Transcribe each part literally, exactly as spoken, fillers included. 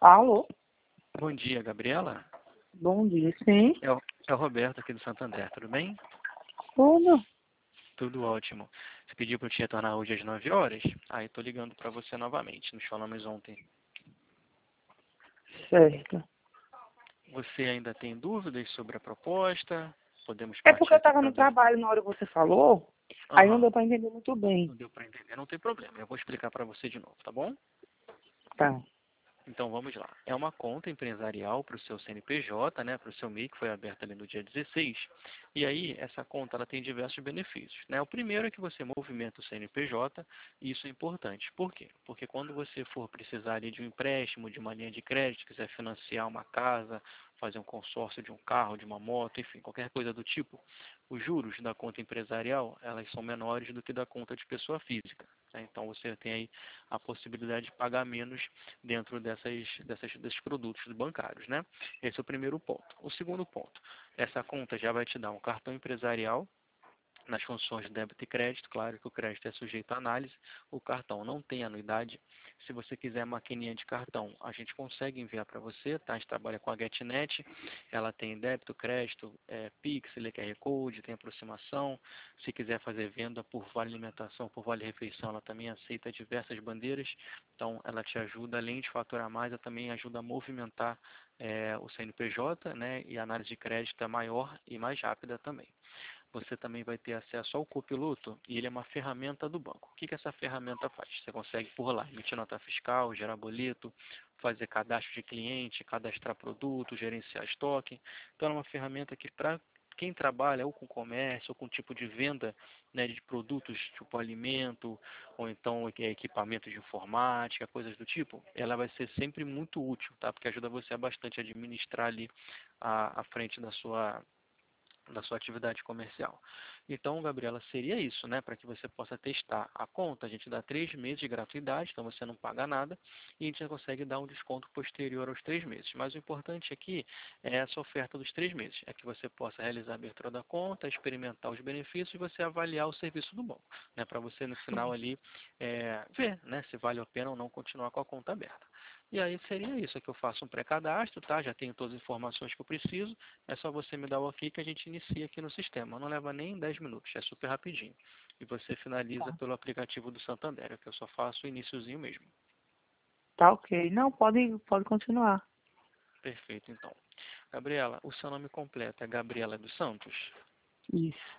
Alô? Bom dia, Gabriela. Bom dia, sim. É o, é o Roberto aqui do Santander, tudo bem? Tudo? Tudo ótimo. Você pediu para eu te retornar hoje às nove horas? Aí tô ligando para você novamente, nos falamos ontem. Certo. Você ainda tem dúvidas sobre a proposta? Podemos É porque partir eu aqui tava para no dois. trabalho na hora que você falou, aí não Aham, deu pra entender muito bem. não deu para entender, não tem problema. Eu vou explicar para você de novo, tá bom? Tá. Então vamos lá. É uma conta empresarial para o seu C N P J, né, para o seu M I, que foi aberta ali no dia dezesseis. E aí, essa conta ela tem diversos benefícios, né? O primeiro é que você movimenta o C N P J, e isso é importante. Por quê? Porque quando você for precisar ali de um empréstimo, de uma linha de crédito, quiser financiar uma casa, fazer um consórcio de um carro, de uma moto, enfim, qualquer coisa do tipo, os juros da conta empresarial, elas são menores do que da conta de pessoa física, né? Então você tem aí a possibilidade de pagar menos dentro dessas, dessas, desses produtos bancários, né? Esse é o primeiro ponto. O segundo ponto, essa conta já vai te dar um cartão empresarial nas funções de débito e crédito. Claro que o crédito é sujeito à análise, o cartão não tem anuidade. Se você quiser maquininha de cartão, a gente consegue enviar para você, tá? A gente trabalha com a GetNet, ela tem débito, crédito, é, Pix, Q R Code, tem aproximação. Se quiser fazer venda por vale alimentação, por vale refeição, ela também aceita diversas bandeiras, então ela te ajuda, além de faturar mais, ela também ajuda a movimentar é, o C N P J, né? E a análise de crédito é maior e mais rápida também. Você também vai ter acesso ao copiloto, e ele é uma ferramenta do banco. O que, que essa ferramenta faz? Você consegue por lá emitir nota fiscal, gerar boleto, fazer cadastro de cliente, cadastrar produto, gerenciar estoque. Então é uma ferramenta que para quem trabalha ou com comércio ou com tipo de venda, né, de produtos tipo alimento ou então equipamento de informática, coisas do tipo, ela vai ser sempre muito útil, tá? Porque ajuda você a bastante a administrar ali a, a frente da sua da sua atividade comercial. Então, Gabriela, seria isso, né? Para que você possa testar a conta, a gente dá três meses de gratuidade, então você não paga nada, e a gente já consegue dar um desconto posterior aos três meses. Mas o importante aqui é essa oferta dos três meses, é que você possa realizar a abertura da conta, experimentar os benefícios e você avaliar o serviço do banco, né? Para você no final ali é, ver, né? Se vale a pena ou não continuar com a conta aberta. E aí seria isso, é que eu faço um pré-cadastro, tá? Já tenho todas as informações que eu preciso, é só você me dar o ok que a gente inicia aqui no sistema. Não leva nem dez minutos, é super rapidinho. E você finaliza Tá. pelo aplicativo do Santander, é que eu só faço o iniciozinho mesmo. Tá ok. Não, pode, pode continuar. Perfeito, então. Gabriela, o seu nome completo é Gabriela dos Santos? Isso.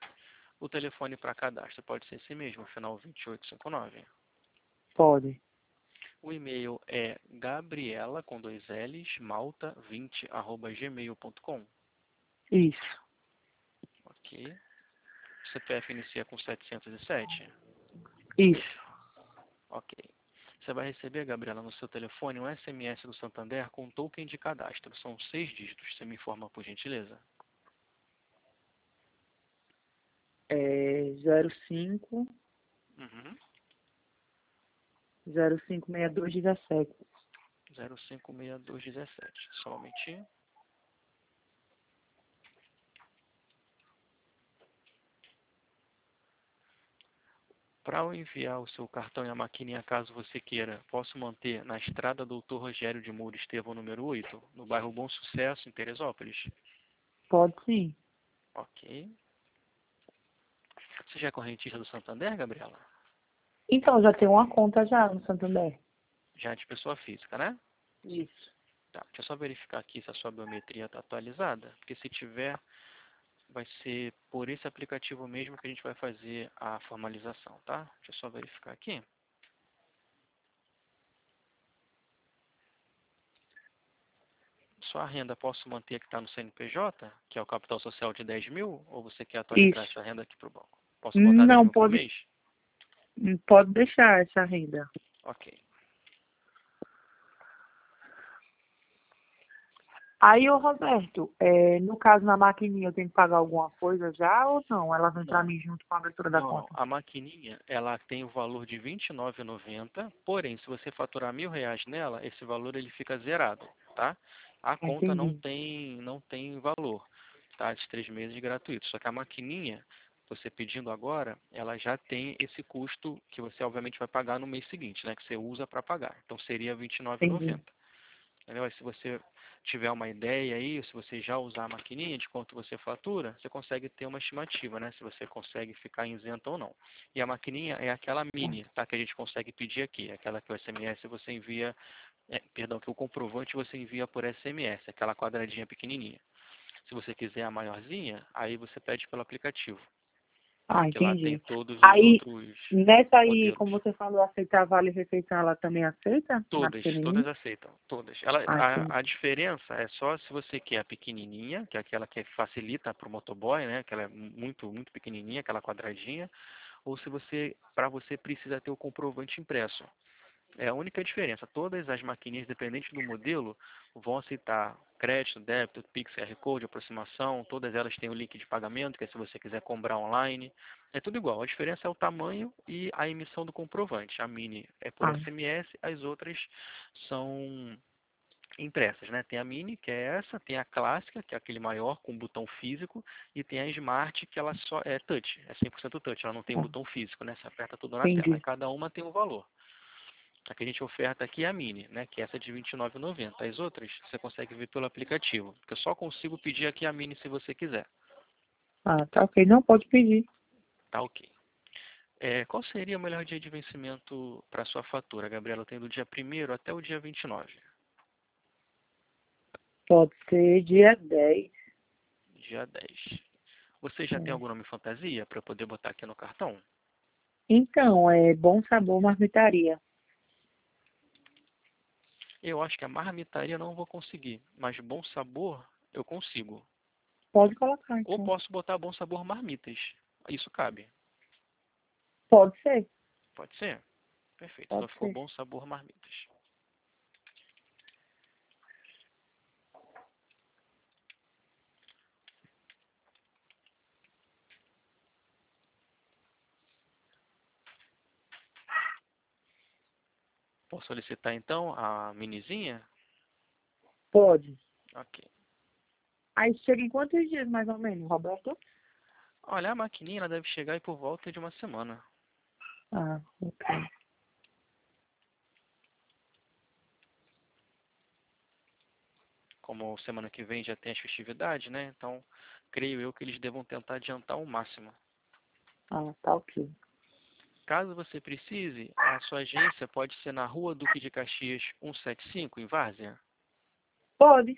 O telefone para cadastro pode ser esse mesmo, final vinte e oito cinquenta e nove? Pode. O e-mail é gabriela, com dois L's, malta vinte, arroba gmail ponto com. Isso. Ok. O C P F inicia com setecentos e sete? Isso. Ok. Você vai receber, Gabriela, no seu telefone um S M S do Santander com um token de cadastro. São seis dígitos. Você me informa, por gentileza? É zero cinco Uhum. zero cinco seis dois dezessete. zero cinco seis dois um sete. Só um momentinho. Para eu enviar o seu cartão e a maquininha, caso você queira, posso manter na estrada Doutor Rogério de Moura Estevão, número oito, no bairro Bom Sucesso, em Teresópolis? Pode sim. Ok. Você já é correntista do Santander, Gabriela? Então, já tem uma conta já no Santander. Já é de pessoa física, né? Isso. Tá. Deixa eu só verificar aqui se a sua biometria está atualizada, porque se tiver, vai ser por esse aplicativo mesmo que a gente vai fazer a formalização, tá? Deixa eu só verificar aqui. Sua renda posso manter que está no C N P J, que é o capital social de dez mil, ou você quer atualizar Isso. essa renda aqui para o banco? Posso botar dez Não, mil por pode, mês? pode deixar essa renda. Ok. Aí, ô Roberto, é, no caso na maquininha eu tenho que pagar alguma coisa já ou não? Ela vem pra Não, mim junto com a abertura da não, não. conta? A maquininha, ela tem o valor de vinte e nove reais e noventa centavos, porém, se você faturar mil reais nela, esse valor ele fica zerado, tá? A conta não Entendi. tem, não tem valor, tá? De três meses gratuito. Só que a maquininha, você pedindo agora, ela já tem esse custo que você obviamente vai pagar no mês seguinte, né? Que você usa para pagar. Então seria vinte e nove reais e Entendi. noventa centavos. Entendeu? Aí, se você tiver uma ideia aí, se você já usar a maquininha de quanto você fatura, você consegue ter uma estimativa, né? Se você consegue ficar isento ou não. E a maquininha é aquela mini, tá? Que a gente consegue pedir aqui. Aquela que o S M S você envia, é, perdão, que o comprovante você envia por S M S, aquela quadradinha pequenininha. Se você quiser a maiorzinha, aí você pede pelo aplicativo, Ah, que lá tem entendi. todos os Aí, outros nessa aí, como modelos. você falou, aceitar vale refeição, ela também aceita? Na Todas, pequenininha? todas aceitam, todas. Ela, Ah, entendi. a, a diferença é só se você quer a pequenininha, que é aquela que facilita para o motoboy, né? Que ela é muito, muito pequenininha, aquela quadradinha, ou se você, para você precisa ter o comprovante impresso. É a única diferença. Todas as maquininhas, dependente do modelo, vão aceitar crédito, débito, Pix, Q R Code, aproximação. Todas elas têm o link de pagamento, que é se você quiser comprar online. É tudo igual. A diferença é o tamanho e a emissão do comprovante. A Mini é por Ah, S M S, as outras são impressas, né? Tem a Mini, que é essa, tem a clássica, que é aquele maior com botão físico, e tem a Smart, que ela só é touch, é cem por cento touch, ela não tem ah, botão físico, né? Você aperta tudo na tela. E entendi. cada uma tem um valor. A que a gente oferta aqui é a Mini, né? Que é essa de vinte e nove reais e noventa centavos. As outras você consegue ver pelo aplicativo. Porque eu só consigo pedir aqui a Mini se você quiser. Ah, tá ok. Não, pode pedir. Tá ok. É, qual seria o melhor dia de vencimento para sua fatura, Gabriela? Eu tenho do dia primeiro até o dia vinte e nove. Pode ser dia dez. Dia dez. Você já tem É. algum nome fantasia para eu poder botar aqui no cartão? Então, é Bom Sabor Marmitaria. Eu acho que a marmitaria eu não vou conseguir, mas bom sabor eu consigo. Pode colocar, Ou então. posso botar bom sabor marmitas. Isso cabe. Pode ser, Pode ser? Perfeito. Então pode ficou ser. bom sabor marmitas. Posso solicitar então a minizinha? Pode. Ok. Aí chega em quantos dias, mais ou menos, Roberto? Olha, a maquininha ela deve chegar aí por volta de uma semana. Ah, ok. Como semana que vem já tem as festividades, né? Então, creio eu que eles devam tentar adiantar o máximo. Ah, tá ok. Caso você precise, a sua agência pode ser na Rua Duque de Caxias cento e setenta e cinco, em Várzea. Pode.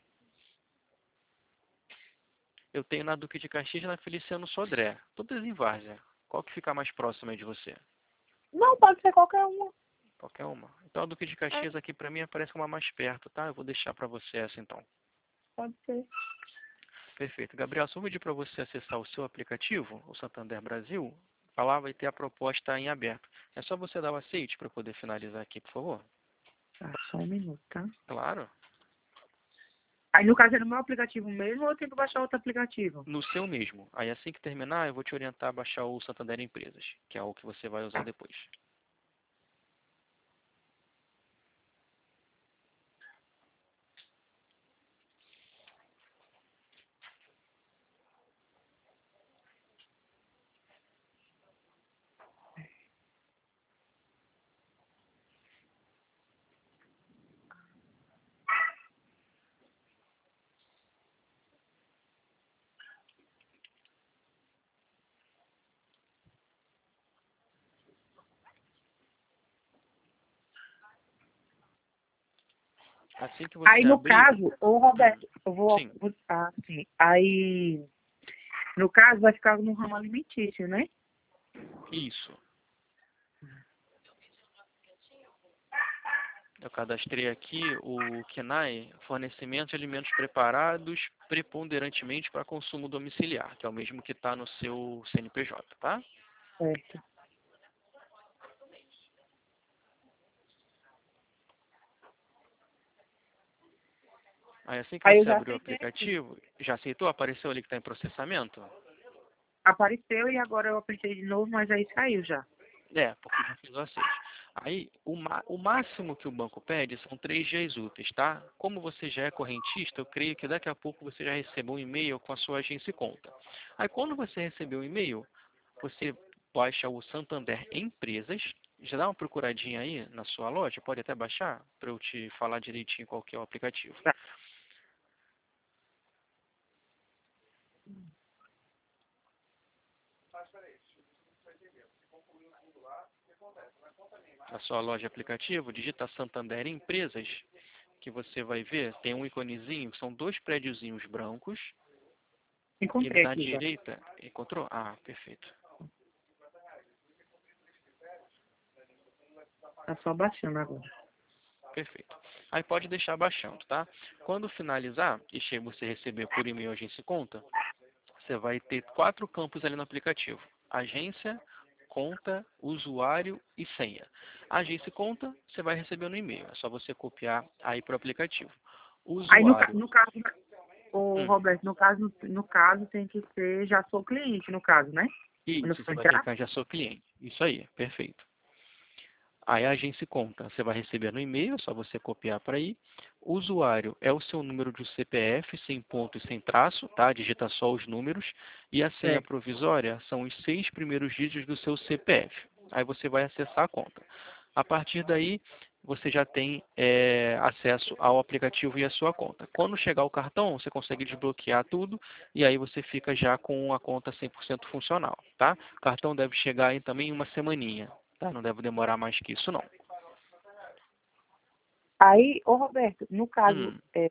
Eu tenho na Duque de Caxias e na Feliciano Sodré. Todas em Várzea. Qual que fica mais próximo aí de você? Não, pode ser qualquer uma. Qualquer uma. Então a Duque de É, Caxias aqui pra mim aparece uma mais perto, tá? Eu vou deixar pra você essa então. pode ser. Perfeito. Gabriel, só vou pedir para você acessar o seu aplicativo, o Santander Brasil. Lá vai ter a proposta em aberto. É só você dar o aceite para poder finalizar aqui, por favor. Tá, só um minuto, tá? Claro. Aí, no caso, é no meu aplicativo mesmo ou eu tenho que baixar outro aplicativo? No seu mesmo. Aí assim que terminar, eu vou te orientar a baixar o Santander Empresas, que é o que você vai usar depois. Assim que Aí, você no abrir... caso, ô Hum, Roberto, eu vou... sim, vou- Ah, sim. Aí, no caso, vai ficar no ramo alimentício, né? isso. Eu cadastrei aqui o KENAI, fornecimento de alimentos preparados preponderantemente para consumo domiciliar, que é o mesmo que está no seu C N P J, tá? Certo. Aí assim que Aí eu você já abriu o aceitei aqui. aplicativo, já aceitou? Apareceu ali que está em processamento? Apareceu e agora eu apertei de novo, mas aí saiu já. É, porque já fiz o aceite. Aí, o, ma- o máximo que o banco pede são três dias úteis, tá? Como você já é correntista, eu creio que daqui a pouco você já recebeu um e-mail com a sua agência e conta. Aí, quando você receber o e-mail, você baixa o Santander Empresas, Já dá uma procuradinha aí na sua loja, pode até baixar, para eu te falar direitinho qual que é o aplicativo. Tá. Na sua loja de aplicativo, digita Santander Empresas, que você vai ver, tem um iconezinho, são dois prédiozinhos brancos, e Encontrei na aqui já. direita, encontrou? Ah, perfeito. Tá só baixando agora. Perfeito. Aí pode deixar baixando, tá? Quando finalizar e che- você receber por e-mail Agência e Conta, você vai ter quatro campos ali no aplicativo. Agência, conta, usuário e senha. Agência e conta, você vai receber no e-mail. É só você copiar aí para o aplicativo. Aí no, ca- Usuário. no caso, ô Hum, Roberto, no caso, no caso tem que ser, já sou cliente, no caso, né? Quando eu isso, for você vai entrar. clicar em já sou cliente. Isso aí, perfeito. Aí a agência e conta, você vai receber no e-mail, é só você copiar para aí. Usuário é o seu número de C P F, sem ponto e sem traço, tá? Digita só os números. E a senha Certo. provisória são os seis primeiros dígitos do seu C P F. Aí você vai acessar a conta. A partir daí, você já tem é, acesso ao aplicativo e à sua conta. Quando chegar o cartão, você consegue desbloquear tudo e aí você fica já com a conta cem por cento funcional, tá? O cartão deve chegar aí também em uma semaninha, tá? Não deve demorar mais que isso, não. Aí, ô Roberto, no caso, Hum. é,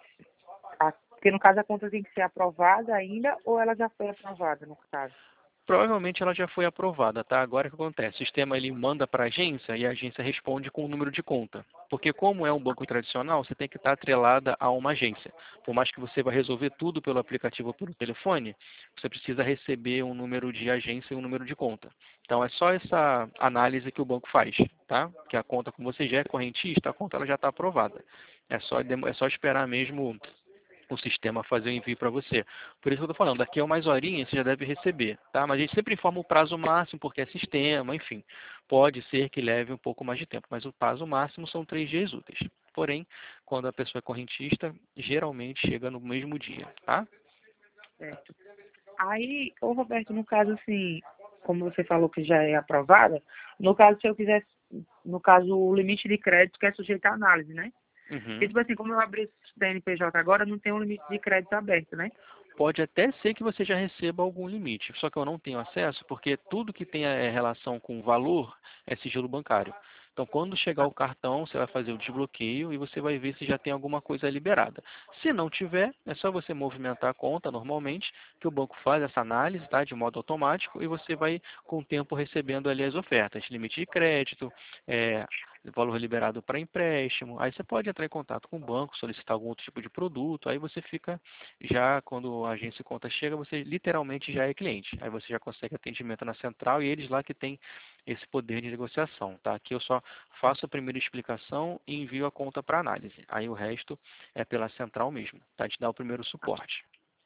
a- porque no caso a conta tem que ser aprovada ainda ou ela já foi aprovada, no caso? Provavelmente ela já foi aprovada, tá? Agora o que acontece? O sistema ele manda para a agência e a agência responde com o número de conta. Porque como é um banco tradicional, você tem que estar atrelada a uma agência. Por mais que você vá resolver tudo pelo aplicativo ou pelo telefone, você precisa receber um número de agência e um número de conta. Então é só essa análise que o banco faz, tá? Que a conta, como você já é correntista, a conta ela já está aprovada. É só, é só esperar mesmo o sistema fazer o envio para você. Por isso que eu estou falando, daqui a umas horinhas você já deve receber, tá? Mas a gente sempre informa o prazo máximo, porque é sistema, enfim. Pode ser que leve um pouco mais de tempo, mas o prazo máximo são três dias úteis. Porém, quando a pessoa é correntista, geralmente chega no mesmo dia, tá? Certo. Aí, ô Roberto, no caso assim, como você falou que já é aprovada, no caso se eu quiser, no caso o limite de crédito que é sujeito à análise, né? Porque, Uhum. tipo assim, como eu abri esse C N P J agora, não tem um limite de crédito aberto, né? Pode até ser que você já receba algum limite, só que eu não tenho acesso, porque tudo que tem eh, relação com valor é sigilo bancário. Então, quando chegar o cartão, você vai fazer o desbloqueio e você vai ver se já tem alguma coisa liberada. Se não tiver, é só você movimentar a conta normalmente, que o banco faz essa análise, tá, de modo automático, e você vai, com o tempo, recebendo ali as ofertas, limite de crédito, eh, valor liberado para empréstimo. Aí você pode entrar em contato com o banco, solicitar algum outro tipo de produto, aí você fica já quando a agência de conta chega, você literalmente já é cliente. Aí você já consegue atendimento na central e eles lá que têm esse poder de negociação, tá? Aqui eu só faço a primeira explicação e envio a conta para análise. Aí o resto é pela central mesmo, tá? Te dá o primeiro suporte.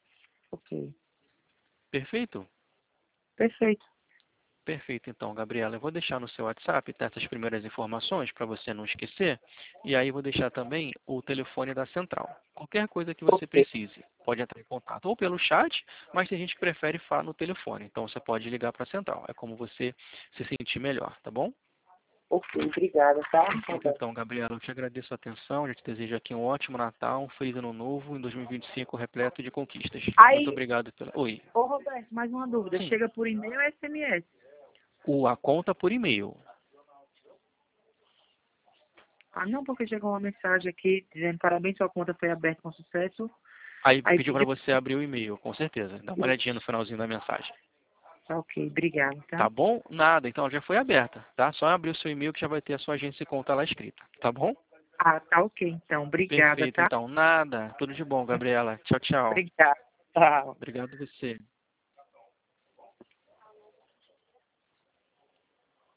Ok. Perfeito? Perfeito. Perfeito, então, Gabriela. Eu vou deixar no seu WhatsApp tá, essas primeiras informações para você não esquecer. E aí vou deixar também o telefone da central. Qualquer coisa que você Ok. precise, pode entrar em contato ou pelo chat, mas tem gente que prefere falar no telefone. Então você pode ligar para a central. É como você se sentir melhor, tá bom? Ok, obrigada, tá? Perfeito, então, Gabriela. Eu te agradeço a atenção. Eu te desejo aqui um ótimo Natal, um feliz ano novo em dois mil e vinte e cinco repleto de conquistas. Muito Aí, obrigado pela. Oi. ô Roberto, mais uma dúvida. Sim. Chega por e-mail ou S M S? O, a conta por e-mail. Ah, não, porque chegou uma mensagem aqui dizendo parabéns, sua conta foi aberta com sucesso. Aí Aí pediu para pediu. você abrir o e-mail, com certeza. Dá uma olhadinha no finalzinho da mensagem. Tá, ok, obrigada, tá? Tá bom? Nada, então já foi aberta, tá? Só abrir o seu e-mail que já vai ter a sua agência e conta lá escrita, tá bom? Ah, tá ok, então. Obrigada, Perfeito, tá? então. Nada. Tudo de bom, Gabriela. Tchau, tchau. Obrigada. Tchau. Obrigado você.